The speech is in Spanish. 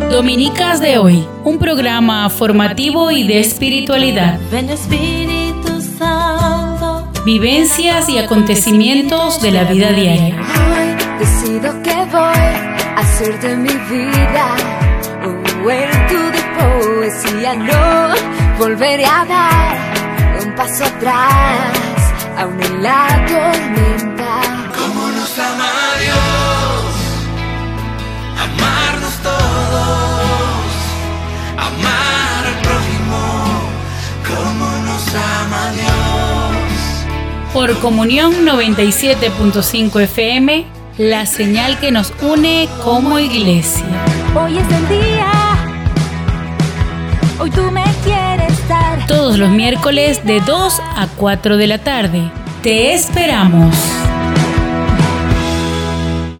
Dominicas de hoy, un programa formativo y de espiritualidad. Ven Espíritu Santo. Vivencias y acontecimientos de la vida diaria. Hoy decido que voy a hacer de mi vida un cuento de poesía. No volveré a dar un paso atrás, aún en la tormenta. ¿Cómo nos ama Dios? Amarnos todos, amar al prójimo, ¿cómo nos ama Dios? Por Comunión 97.5 FM, la señal que nos une como iglesia. Hoy es el día, hoy tú me quieres dar. Todos los miércoles de 2 a 4 de la tarde. Te esperamos.